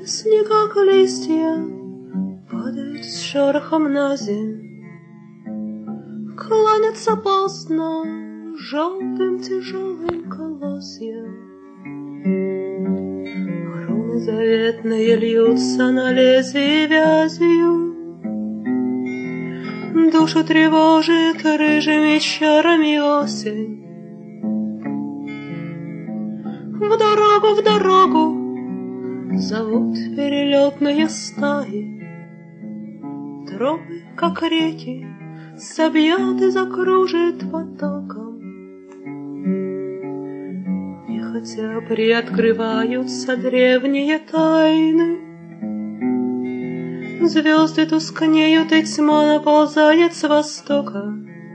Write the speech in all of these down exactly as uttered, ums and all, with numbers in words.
Снега, как листья, падают с шорохом на земь, кланятся поздно желтым тяжелым колосьям. Руны заветные льются на лезвие вязью, душу тревожит рыжими чарами осень. В дорогу, в дорогу зовут перелетные стаи, тропы, как реки, собьет и закружит потоком. И хотя приоткрываются древние тайны, звезды тускнеют, и тьма наползает с востока.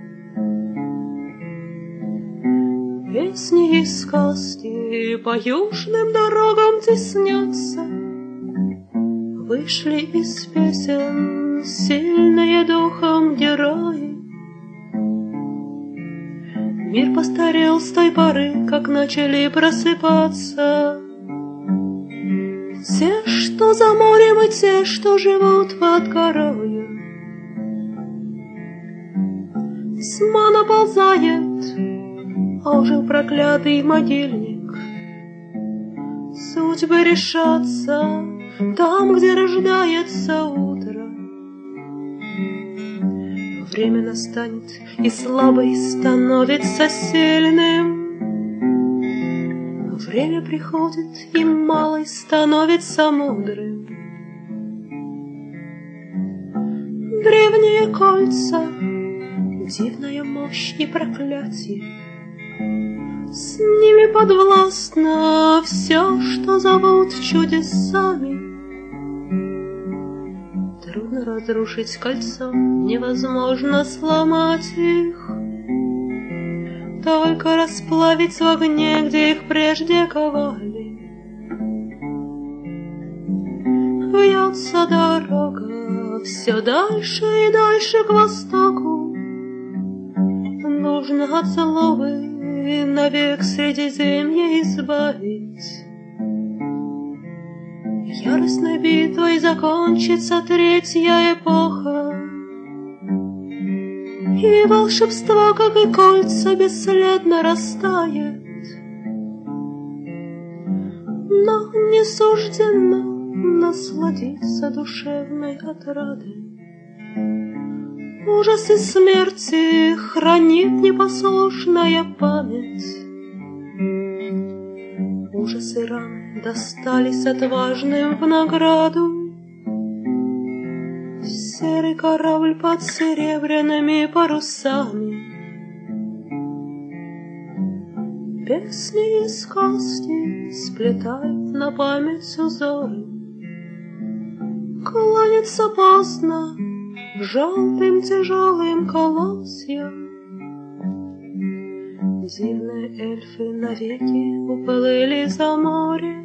Песни и сказки по южным дорогам теснятся, вышли из песен сильные духом герои. Мир постарел с той поры, как начали просыпаться те, что за морем, и те, что живут под горою. Тьма наползает, ожил проклятый могильник. Судьбы решатся там, где рождается утро. Время настанет, и слабый становится сильным. Время приходит, и малый становится мудрым. Древние кольца, дивная мощь и проклятие, с ними подвластно все, что зовут чудесами. Трудно разрушить кольцо, невозможно сломать их, только расплавить в огне, где их прежде ковали. Вьется дорога все дальше и дальше к востоку. Нужно от злобы навек Средиземье избавить. Яростной битвой закончится третья эпоха, и волшебство, как и кольца, бесследно растает. Но не суждено насладиться душевной отрадой. Ужасы смерти хранит непослушная память. Ужасы ран достались отважным в награду. Серый корабль под серебряными парусами. Песни и сказки сплетают на память узоры. Кланятся поздно желтым тяжелым колосьям. Дивные эльфы навеки уплыли за море.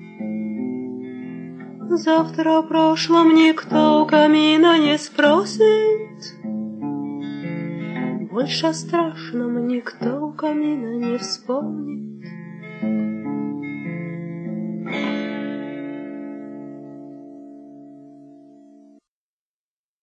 Завтра о прошлом никто у камина не спросит. Больше о страшном никто у камина не вспомнит.